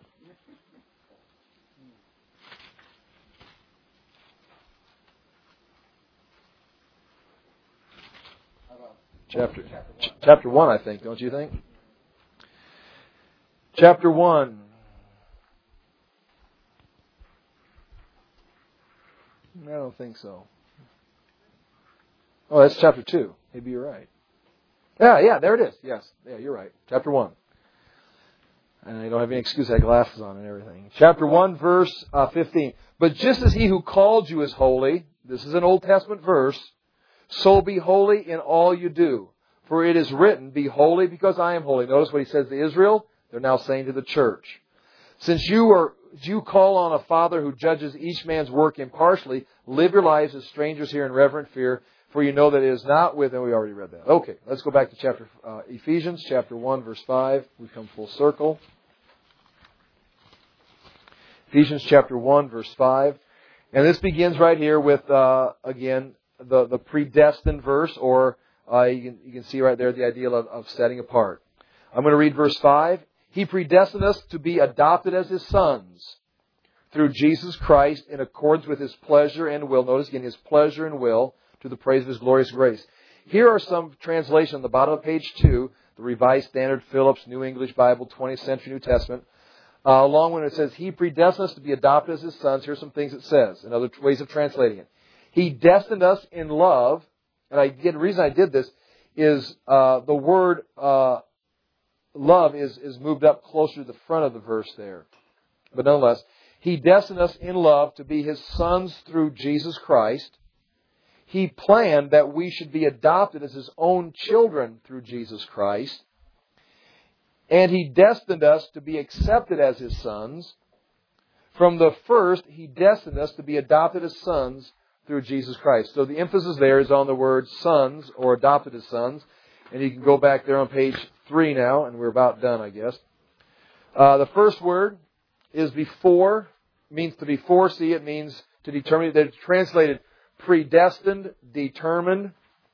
Chapter, ch- chapter one, I think, don't you think? Chapter one. I don't think so. Oh, that's chapter two. Maybe you're right. Yeah, yeah, there it is. Yes, yeah, you're right. Chapter one. And I don't have any excuse. I have glasses on and everything. Chapter one, verse uh, fifteen. But just as He who called you is holy, this is an Old Testament verse, so be holy in all you do. For it is written, be holy because I am holy. Notice what He says to Israel. They're now saying to the church. Since you are, you call on a Father who judges each man's work impartially, live your lives as strangers here in reverent fear, for you know that it is not with... And we already read that. Okay, let's go back to chapter uh, Ephesians, chapter one, verse five. We come full circle. Ephesians chapter one, verse five. And this begins right here with, uh, again, the, the predestined verse, or uh, you, can, you can see right there the idea of, of setting apart. I'm going to read verse five. He predestined us to be adopted as His sons through Jesus Christ in accordance with His pleasure and will. Notice again, His pleasure and will to the praise of His glorious grace. Here are some translations on the bottom of page two, the Revised Standard Phillips, New English Bible, twentieth century New Testament. Uh, along when it says, He predestined us to be adopted as His sons. Here's some things it says, in other ways of translating it. He destined us in love, and I again, the reason I did this is uh, the word uh, love is, is moved up closer to the front of the verse there. But nonetheless, He destined us in love to be His sons through Jesus Christ. He planned that we should be adopted as His own children through Jesus Christ. And He destined us to be accepted as His sons. From the first, He destined us to be adopted as sons through Jesus Christ. So the emphasis there is on the word sons or adopted as sons. And you can go back there on page three now, and we're about done, I guess. Uh, the first word is before, means to be foresee. It means to determine. It's translated predestined, determined.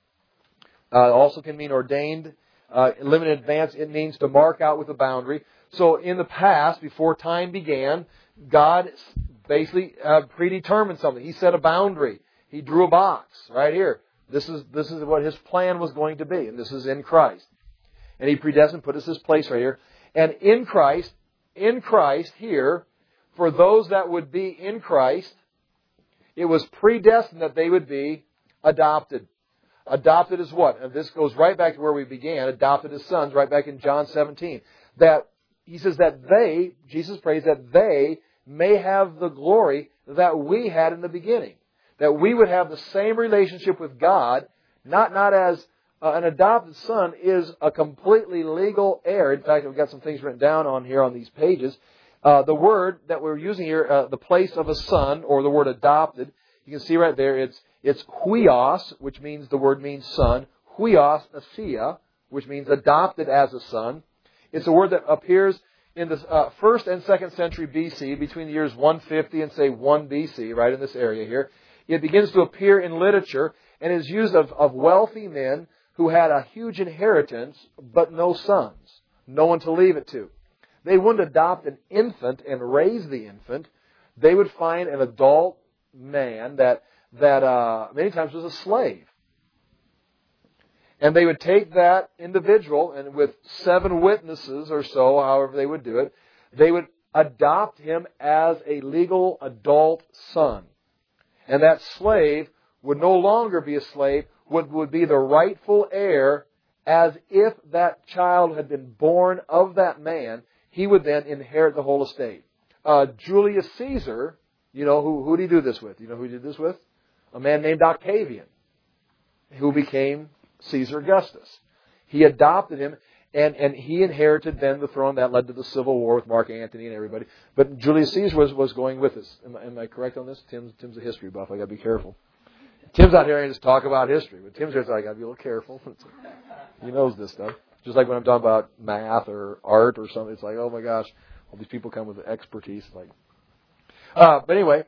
Uh, also can mean ordained. Uh, limited advance, it means to mark out with a boundary. So in the past, before time began, God basically uh, predetermined something. He set a boundary. He drew a box right here. This is this is what His plan was going to be, and this is in Christ. And He predestined, put us this place right here. And in Christ, in Christ here, for those that would be in Christ, it was predestined that they would be adopted. Adopted as what? And this goes right back to where we began. Adopted as sons, right back in John seventeen. That He says that they, Jesus prays, that they may have the glory that we had in the beginning. That we would have the same relationship with God, not, not as uh, an adopted son is a completely legal heir. In fact, I've got some things written down on here on these pages. Uh, the word that we're using here, uh, the place of a son, or the word adopted, you can see right there, it's It's huios, which means, the word means son. Huios asia, which means adopted as a son. It's a word that appears in the uh, first and second century B C, between the years one fifty and, say, one B C, right in this area here. It begins to appear in literature and is used of, of wealthy men who had a huge inheritance, but no sons, no one to leave it to. They wouldn't adopt an infant and raise the infant. They would find an adult man that that uh, many times was a slave. And they would take that individual, and with seven witnesses or so, however they would do it, they would adopt him as a legal adult son. And that slave would no longer be a slave, would, would be the rightful heir, as if that child had been born of that man. He would then inherit the whole estate. Uh, Julius Caesar, you know, who, who did he do this with? You know who he did this with? A man named Octavian, who became Caesar Augustus. He adopted him, and, and he inherited then the throne. That led to the Civil War with Mark Antony and everybody. But Julius Caesar was, was going with us. Am, am I correct on this? Tim's, Tim's a history buff. I got to be careful. Tim's out here and just talk about history, but Tim's here, so I got to be a little careful. He knows this stuff. Just like when I'm talking about math or art or something, it's like, oh my gosh, all these people come with expertise. Like, uh, but anyway.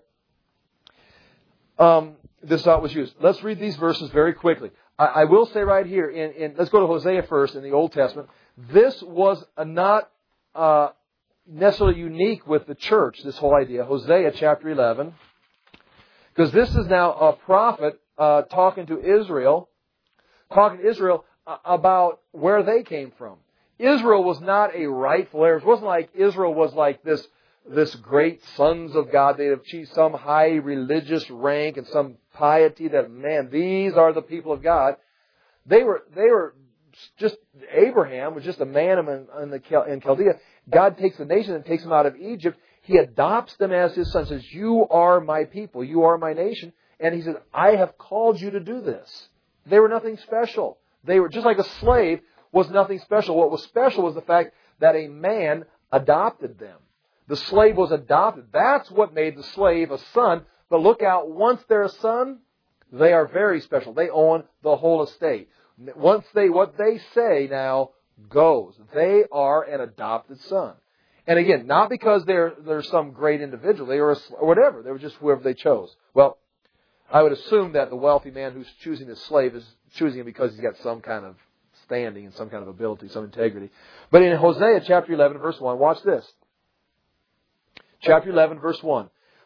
Um, this thought was used. Let's read these verses very quickly. I, I will say right here, in, in let's go to Hosea first in the Old Testament. This was a not uh, necessarily unique with the church, this whole idea. Hosea chapter eleven. Because this is now a prophet uh, talking to Israel, talking to Israel about where they came from. Israel was not a rightful heir. It wasn't like Israel was like this This great sons of God. They had achieved some high religious rank and some piety that, man, these are the people of God. They were, they were just, Abraham was just a man in, the, in Chaldea. God takes the nation and takes them out of Egypt. He adopts them as His son. Says, you are my people. You are my nation. And He says, I have called you to do this. They were nothing special. They were just like a slave was nothing special. What was special was the fact that a man adopted them. The slave was adopted. That's what made the slave a son. But look out, once they're a son, they are very special. They own the whole estate. Once they, what they say now goes. They are an adopted son. And again, not because they're, they're some great individual. They were a, or whatever. They were just whoever they chose. Well, I would assume that the wealthy man who's choosing this slave is choosing him because he's got some kind of standing and some kind of ability, some integrity. But in Hosea chapter eleven, verse one, watch this. Chapter eleven, verse one.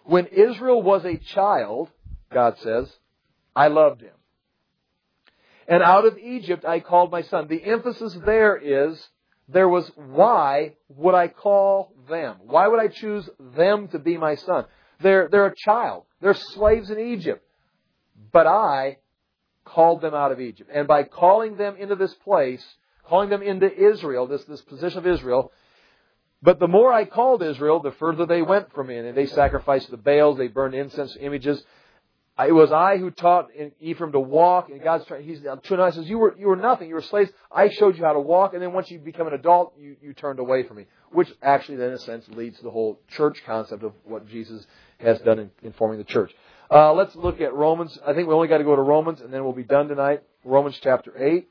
When Israel was a child, God says, I loved him. And out of Egypt I called my son. The emphasis there is, there was, why would I call them? Why would I choose them to be my son? They're, they're a child. They're slaves in Egypt. But I called them out of Egypt. And by calling them into this place, calling them into Israel, this, this position of Israel, but the more I called Israel, the further they went from me. And they sacrificed the Baals, they burned incense images. It was I who taught Ephraim to walk, and God's trying, He's trying says, you were, you were nothing, you were slaves. I showed you how to walk, and then once you become an adult, you, you turned away from me. Which actually then, in a sense, leads to the whole church concept of what Jesus has done in, in forming the church. Uh, let's look at Romans. I think we only got to go to Romans, and then we'll be done tonight. Romans chapter eight.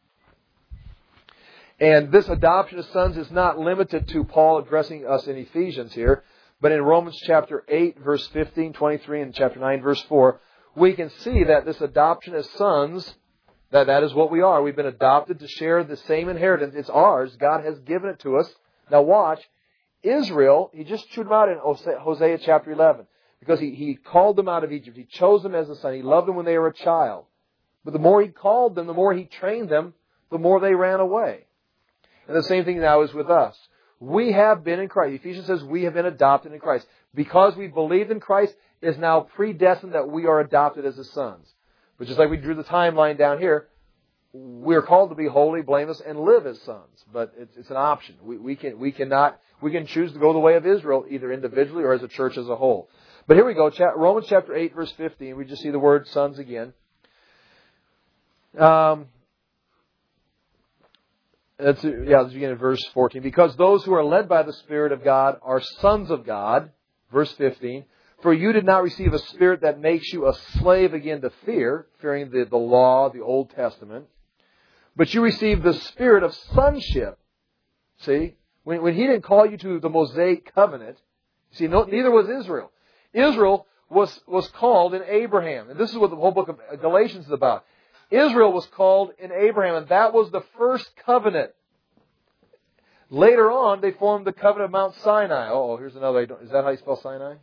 And this adoption of sons is not limited to Paul addressing us in Ephesians here. But in Romans chapter eight, verse fifteen, twenty-three, and chapter nine, verse four, we can see that this adoption as sons, that that is what we are. We've been adopted to share the same inheritance. It's ours. God has given it to us. Now watch. Israel, he just chewed them out in Hosea chapter eleven. Because he, he called them out of Egypt. He chose them as a son. He loved them when they were a child. But the more he called them, the more he trained them, the more they ran away. And the same thing now is with us. We have been in Christ. Ephesians says we have been adopted in Christ. Because we believed in Christ, it is now predestined that we are adopted as His sons. But just like we drew the timeline down here, we are called to be holy, blameless, and live as sons. But it's, it's an option. We, we can we cannot we can choose to go the way of Israel, either individually or as a church as a whole. But here we go, Romans chapter eight, verse fifteen. We just see the word sons again. Um, Let's, yeah, let's begin at verse fourteen. Because those who are led by the Spirit of God are sons of God. Verse fifteen. For you did not receive a spirit that makes you a slave again to fear, fearing the, the law, the Old Testament. But you received the spirit of sonship. See? When, when He didn't call you to the Mosaic covenant, see, no, neither was Israel. Israel was, was called in Abraham. And this is what the whole book of Galatians is about. Israel was called in Abraham, and that was the first covenant. Later on, they formed the covenant of Mount Sinai. Oh, here's another. Is that how you spell Sinai?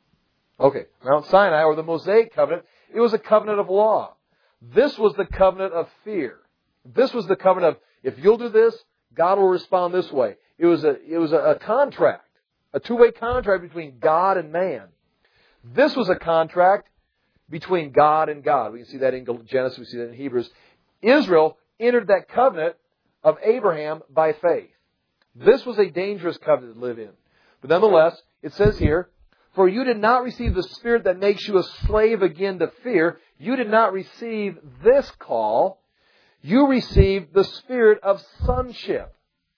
Okay. Mount Sinai, or the Mosaic covenant, it was a covenant of law. This was the covenant of fear. This was the covenant of, if you'll do this, God will respond this way. It was a, it was a, a contract, a two-way contract between God and man. This was a contract between God and God. We can see that in Genesis, we see that in Hebrews. Israel entered that covenant of Abraham by faith. This was a dangerous covenant to live in. But nonetheless, it says here, for you did not receive the spirit that makes you a slave again to fear. You did not receive this call. You received the spirit of sonship.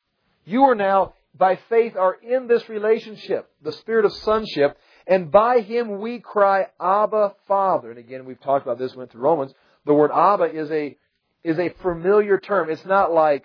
You are now, by faith, are in this relationship, the spirit of sonship. And by Him we cry, Abba, Father. And again, we've talked about this, went through Romans. The word Abba is a, is a familiar term. It's not like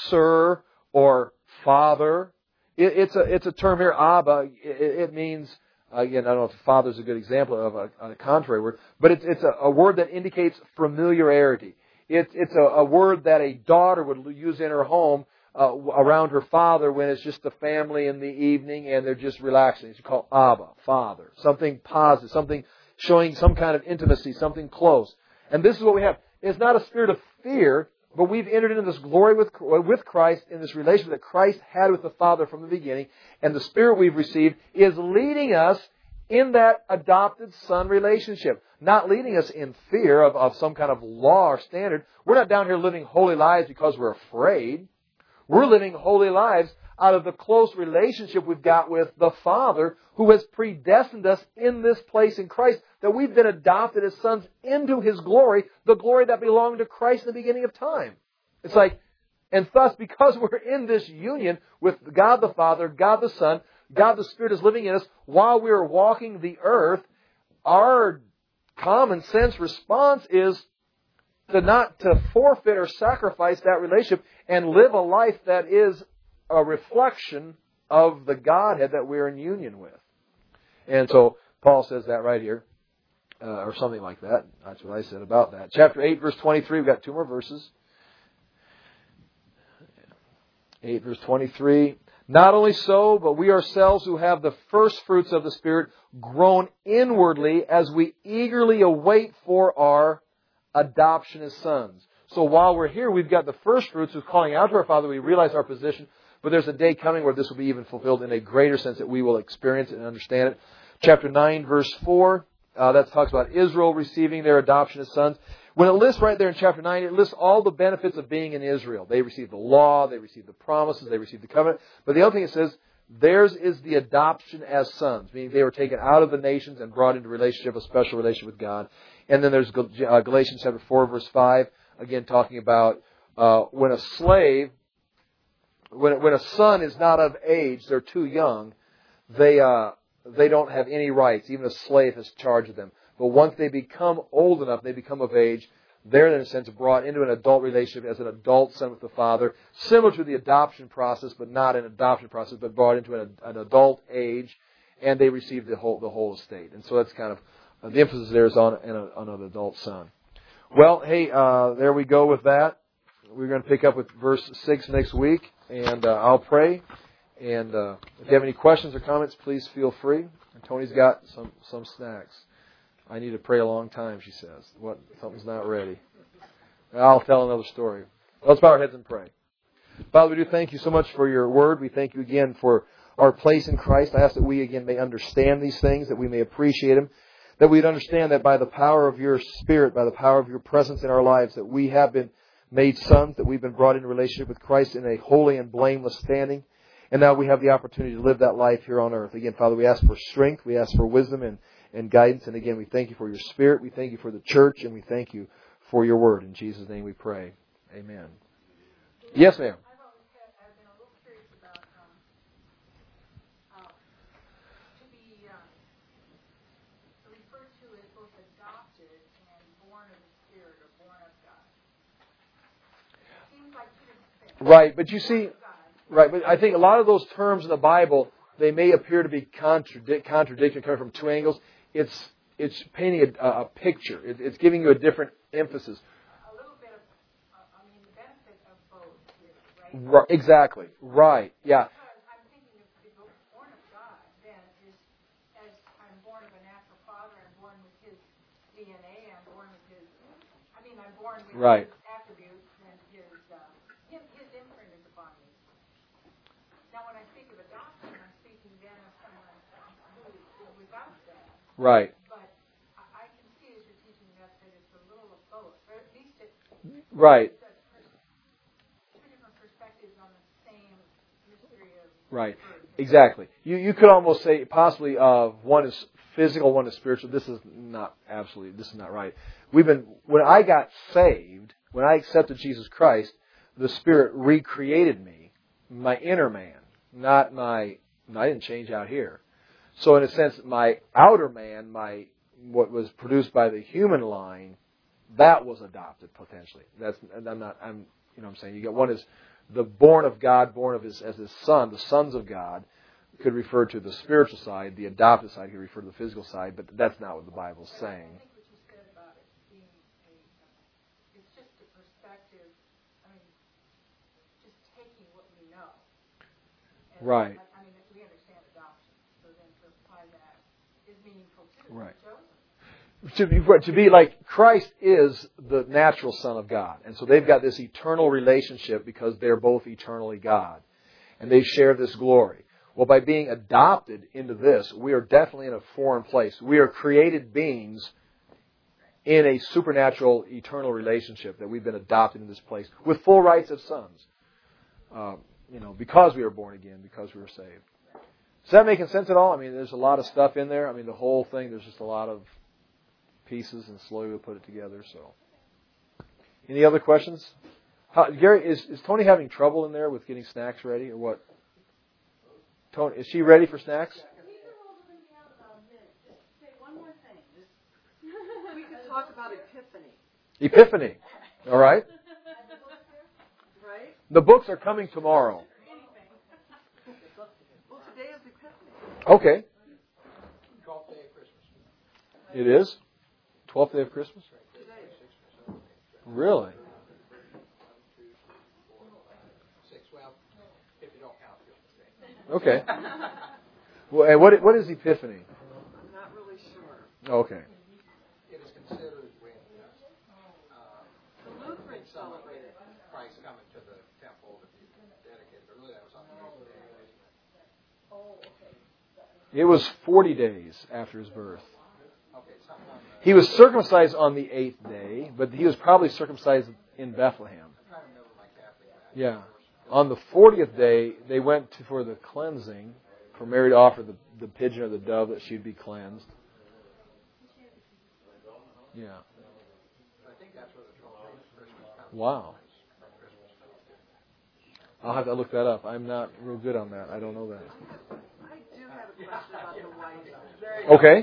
Sir or Father. It, it's a, it's a term here, Abba. It, it means, again, I don't know if Father is a good example of a, a contrary word, but it's, it's a, a word that indicates familiarity. It's, it's a, a word that a daughter would use in her home Uh, around her father when it's just the family in the evening and they're just relaxing. It's called Abba, Father. Something positive, something showing some kind of intimacy, something close. And this is what we have. It's not a spirit of fear, but we've entered into this glory with, with Christ in this relationship that Christ had with the Father from the beginning. And the Spirit we've received is leading us in that adopted son relationship. Not leading us in fear of, of some kind of law or standard. We're not down here living holy lives because we're afraid. We're living holy lives out of the close relationship we've got with the Father who has predestined us in this place in Christ, that we've been adopted as sons into His glory, the glory that belonged to Christ in the beginning of time. It's like, and thus, because we're in this union with God the Father, God the Son, God the Spirit is living in us while we're walking the earth, our common sense response is to not to forfeit or sacrifice that relationship and live a life that is a reflection of the Godhead that we're in union with. And so Paul says that right here, uh, or something like that. That's what I said about that. Chapter eight, verse twenty-three, we've got two more verses. eight, verse twenty-three. Not only so, but we ourselves who have the first fruits of the Spirit groan inwardly as we eagerly await for our adoption as sons. So while we're here, we've got the first fruits who's calling out to our Father. We realize our position, but there's a day coming where this will be even fulfilled in a greater sense that we will experience it and understand it. Chapter nine, verse four, uh, that talks about Israel receiving their adoption as sons. When it lists right there in chapter nine, it lists all the benefits of being in Israel. They received the law, they received the promises, they received the covenant. But the other thing it says, theirs is the adoption as sons, meaning they were taken out of the nations and brought into relationship, a special relationship with God. And then there's Galatians chapter four, verse five, again talking about uh, when a slave, when when a son is not of age, they're too young, they uh, they don't have any rights. Even a slave has charge of them. But once they become old enough, they become of age, they're in a sense brought into an adult relationship as an adult son with the father, similar to the adoption process, but not an adoption process, but brought into an, an adult age, and they receive the whole the whole estate. And so that's kind of uh, the emphasis there is on, on, a, on an adult son. Well, hey, uh, there we go with that. We're going to pick up with verse six next week, and uh, I'll pray. And uh, if you have any questions or comments, please feel free. And Tony's got some some snacks. I need to pray a long time, she says. What? Something's not ready. I'll tell another story. Let's bow our heads and pray. Father, we do thank you so much for your word. We thank you again for our place in Christ. I ask that we again may understand these things, that we may appreciate them, that we'd understand that by the power of your Spirit, by the power of your presence in our lives, that we have been made sons, that we've been brought into relationship with Christ in a holy and blameless standing. And now we have the opportunity to live that life here on earth. Again, Father, we ask for strength. We ask for wisdom and and guidance. And again, we thank you for your Spirit. We thank you for the church. And we thank you for your word. In Jesus' name we pray. Amen. Yes, ma'am. I've always had, I've been a little curious about um, uh, to be um, referred to as both adopted and born of the Spirit or born of God. It seems like two different things. Right, but you see, right, but I think a lot of those terms in the Bible, they may appear to be contradic- contradictory, coming from two angles. It's it's painting a, a picture. It, it's giving you a different emphasis. A little bit of, uh, I mean, the benefit of both, right? Right, exactly. Right. Yeah. Because I'm thinking if the born of God, then is as I'm born of a natural father, I'm born with his D N A, I'm born with his, I mean, I'm born with right. his attributes and his, uh, his, his imprint is upon me. Now, when I speak of adoption, I'm speaking then of someone who is without that. Right. But I, I can see as you're teaching that that it's a little of both, or at least it, right. it's a, two different perspectives on the same mystery of right. birth. Exactly. You you could almost say possibly uh, one is physical, one is spiritual. This is not absolutely. This is not right. We've been when I got saved, when I accepted Jesus Christ, the Spirit recreated me, my inner man, not my. I didn't change out here. So in a sense, my outer man, my what was produced by the human line, that was adopted potentially. That's I'm not. I'm you know what I'm saying. You got one is the born of God, born of his as his son, the sons of God, could refer to the spiritual side. The adopted side could refer to the physical side, but that's not what the Bible's saying. I think what you said about it being a, uh, it's just a perspective. I mean, just taking what we know. And Right. I, I mean, we understand adoption, so then to apply that is meaningful too. Right. Chosen. To be, to be like Christ is the natural Son of God. And so they've got this eternal relationship because they're both eternally God. And they share this glory. Well, by being adopted into this, we are definitely in a foreign place. We are created beings in a supernatural, eternal relationship that we've been adopted in this place with full rights of sons. Uh, you know, because we were born again, because we were saved. Is that making sense at all? I mean, there's a lot of stuff in there. I mean, the whole thing, there's just a lot of pieces, and slowly we'll put it together. So, any other questions? How, Gary, is, is Tony having trouble in there with getting snacks ready, or what? Tony, is she ready for snacks? We could talk about Epiphany. Epiphany. All right. Right? The books are coming tomorrow. Well, today is Epiphany. Okay. twelfth day of Christmas. It is? twelfth day of Christmas? Really? Six, well, if you don't count Christmas Day. Okay. Well, and what what is Epiphany? I'm not really sure. Okay. It is considered when uh, The Lutherans celebrate it. Christ coming to the temple to be dedicated. But really, that was on the eighth day, wasn't it? It was forty days after his birth. Okay, something on the, He was circumcised on the eighth day, but he was probably circumcised in Bethlehem. I'm trying to remember my Catholic math. Yeah. On the fortieth day, they went to, for the cleansing, for Mary to offer the, the pigeon or the dove that she'd be cleansed. Yeah. I think that's where the twelve days of Christmas comes from. Wow. I'll have to look that up. I'm not real good on that. I don't know that. I do have a question about the wise. Okay.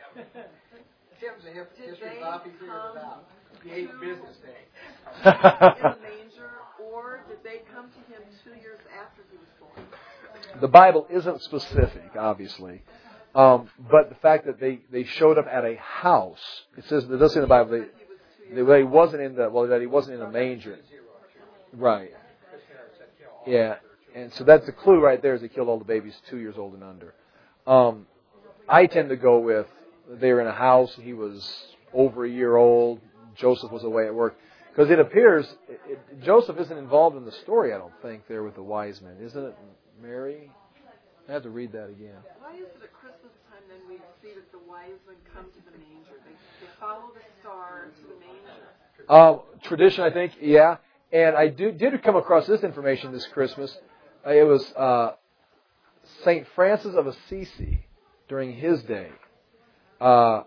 Tim's a hip Did history they buff. He figured come it out. The eighth to- business day. In the manger, or did they come to him two years after he was born? The Bible isn't specific, obviously. Um, but the fact that they, they showed up at a house, it says, it does say in the Bible, they, He was two they, years. that he wasn't in the, well, that he wasn't in a manger. Right. Yeah. And so that's the clue right there is they killed all the babies two years old and under. Um, I tend to go with, they were in a house, he was over a year old, Joseph was away at work. Because it appears, it, it, Joseph isn't involved in the story, I don't think, there with the wise men. Isn't it Mary? I have to read that again. Why is it at Christmas time then we see that the wise men come to the manger? They, they follow the star to the manger. Uh, tradition, I think, yeah. And I do, did come across this information this Christmas. Uh, it was uh, Saint Francis of Assisi during his day. Uh,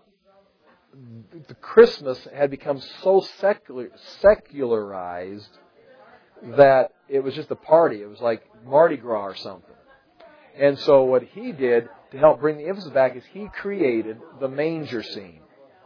the Christmas had become so secular, secularized that it was just a party. It was like Mardi Gras or something. And so what he did to help bring the emphasis back is he created the manger scene.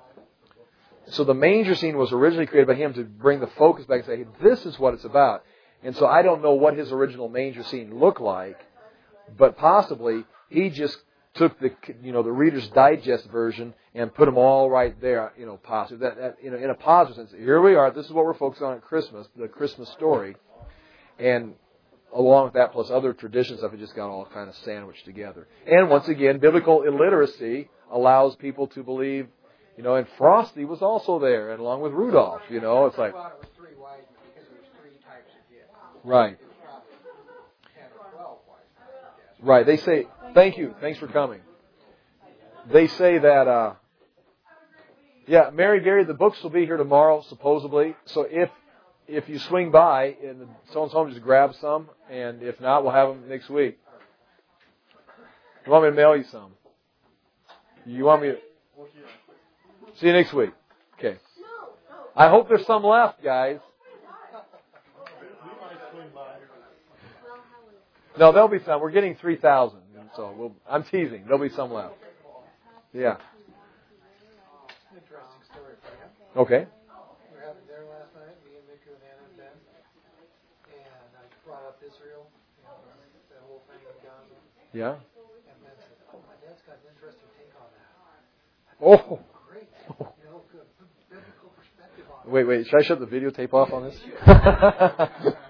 So the manger scene was originally created by him to bring the focus back and say, hey, this is what it's about. And so I don't know what his original manger scene looked like, but possibly he just took the, you know, the Reader's Digest version and put them all right there, you know, positive. That, that, you know, in a positive sense. Here we are. This is what we're focused on at Christmas, the Christmas story. And along with that, plus other traditions stuff, it just got all kind of sandwiched together. And once again, biblical illiteracy allows people to believe, you know, and Frosty was also there, and along with Rudolph, you know, it's like, I thought it was three wise men because there was three types of gifts. right, It was probably ten or twelve wise men, I guess. right. They say, thank you, thanks for coming. They say that, uh, yeah, Mary, Gary, the books will be here tomorrow, supposedly. So if if you swing by and someone's home, just grab some, and if not, we'll have them next week. You want me to mail you some? You want me to? See you next week. Okay. I hope there's some left, guys. No, there'll be some. We're getting three thousand, so we'll, I'm teasing. There'll be some left. Yeah. Interesting story for you. Okay. We were having dinner last night, me and Miku and Anna and Ben, and I brought up Israel, you know, that whole thing in Gaza, Yeah. and Ben said, "Oh, my dad's got an interesting take on that." Oh. Great, you know, good biblical perspective on it. Wait, wait. Should I shut the videotape off on this?